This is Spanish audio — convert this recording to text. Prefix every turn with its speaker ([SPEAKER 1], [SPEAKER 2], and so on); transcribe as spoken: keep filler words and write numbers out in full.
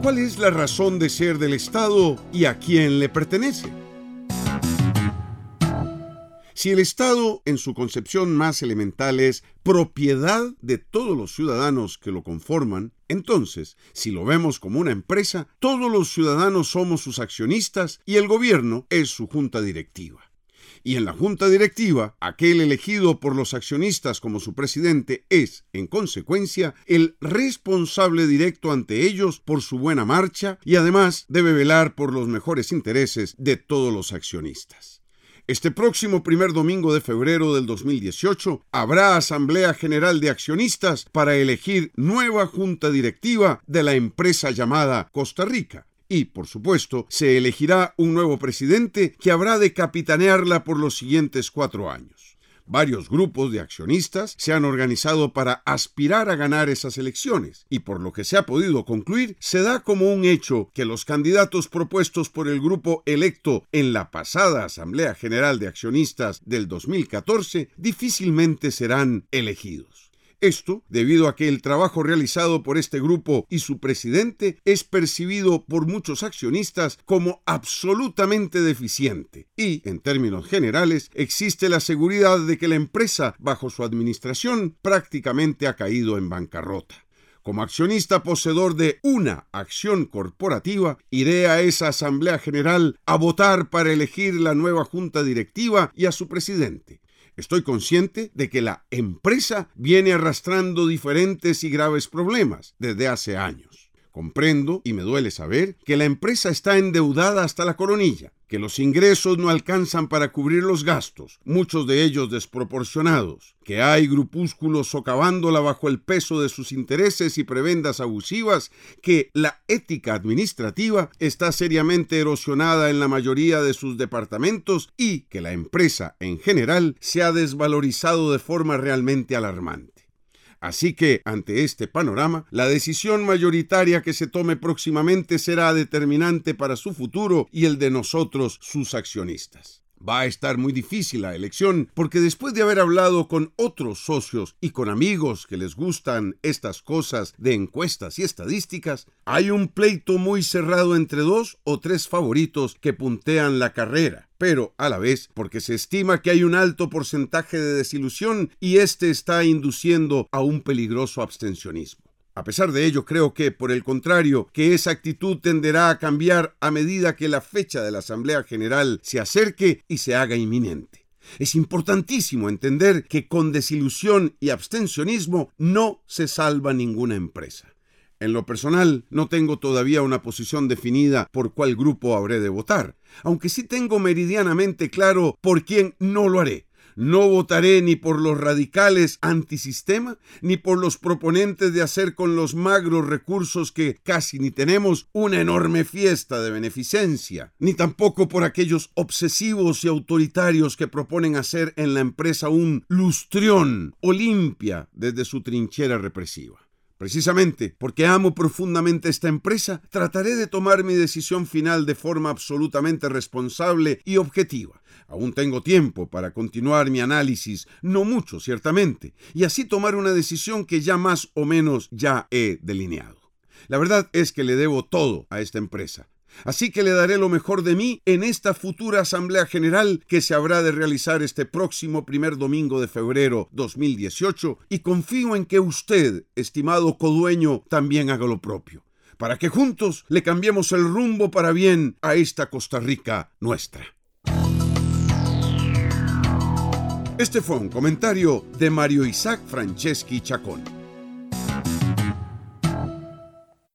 [SPEAKER 1] ¿Cuál es la razón de ser del Estado y a quién le pertenece? Si el Estado, en su concepción más elemental, es propiedad de todos los ciudadanos que lo conforman, entonces, si lo vemos como una empresa, todos los ciudadanos somos sus accionistas y el gobierno es su junta directiva. Y en la junta directiva, aquel elegido por los accionistas como su presidente es, en consecuencia, el responsable directo ante ellos por su buena marcha y además debe velar por los mejores intereses de todos los accionistas. Este próximo primer domingo de febrero del dos mil dieciocho habrá Asamblea General de Accionistas para elegir nueva junta directiva de la empresa llamada Costa Rica. Y, por supuesto, se elegirá un nuevo presidente que habrá de capitanearla por los siguientes cuatro años. Varios grupos de accionistas se han organizado para aspirar a ganar esas elecciones y por lo que se ha podido concluir, se da como un hecho que los candidatos propuestos por el grupo electo en la pasada Asamblea General de Accionistas del dos mil catorce difícilmente serán elegidos. Esto debido a que el trabajo realizado por este grupo y su presidente es percibido por muchos accionistas como absolutamente deficiente y, en términos generales, existe la seguridad de que la empresa, bajo su administración, prácticamente ha caído en bancarrota. Como accionista poseedor de una acción corporativa, iré a esa Asamblea General a votar para elegir la nueva junta directiva y a su presidente. Estoy consciente de que la empresa viene arrastrando diferentes y graves problemas desde hace años. Comprendo y me duele saber que la empresa está endeudada hasta la coronilla, que los ingresos no alcanzan para cubrir los gastos, muchos de ellos desproporcionados, que hay grupúsculos socavándola bajo el peso de sus intereses y prebendas abusivas, que la ética administrativa está seriamente erosionada en la mayoría de sus departamentos y que la empresa en general se ha desvalorizado de forma realmente alarmante. Así que, ante este panorama, la decisión mayoritaria que se tome próximamente será determinante para su futuro y el de nosotros, sus accionistas. Va a estar muy difícil la elección porque después de haber hablado con otros socios y con amigos que les gustan estas cosas de encuestas y estadísticas, hay un pleito muy cerrado entre dos o tres favoritos que puntean la carrera. Pero, a la vez, porque se estima que hay un alto porcentaje de desilusión y este está induciendo a un peligroso abstencionismo. A pesar de ello, creo que, por el contrario, que esa actitud tenderá a cambiar a medida que la fecha de la Asamblea General se acerque y se haga inminente. Es importantísimo entender que con desilusión y abstencionismo no se salva ninguna empresa. En lo personal, no tengo todavía una posición definida por cuál grupo habré de votar, aunque sí tengo meridianamente claro por quién no lo haré. No votaré ni por los radicales antisistema, ni por los proponentes de hacer con los magros recursos que casi ni tenemos una enorme fiesta de beneficencia, ni tampoco por aquellos obsesivos y autoritarios que proponen hacer en la empresa un lustrión o limpia desde su trinchera represiva. Precisamente porque amo profundamente esta empresa, trataré de tomar mi decisión final de forma absolutamente responsable y objetiva. Aún tengo tiempo para continuar mi análisis, no mucho ciertamente, y así tomar una decisión que ya más o menos ya he delineado. La verdad es que le debo todo a esta empresa. Así que le daré lo mejor de mí en esta futura Asamblea General que se habrá de realizar este próximo primer domingo de febrero dos mil dieciocho y confío en que usted, estimado codueño, también haga lo propio, para que juntos le cambiemos el rumbo para bien a esta Costa Rica nuestra. Este fue un comentario de Mario Isaac Franceschi Chacón.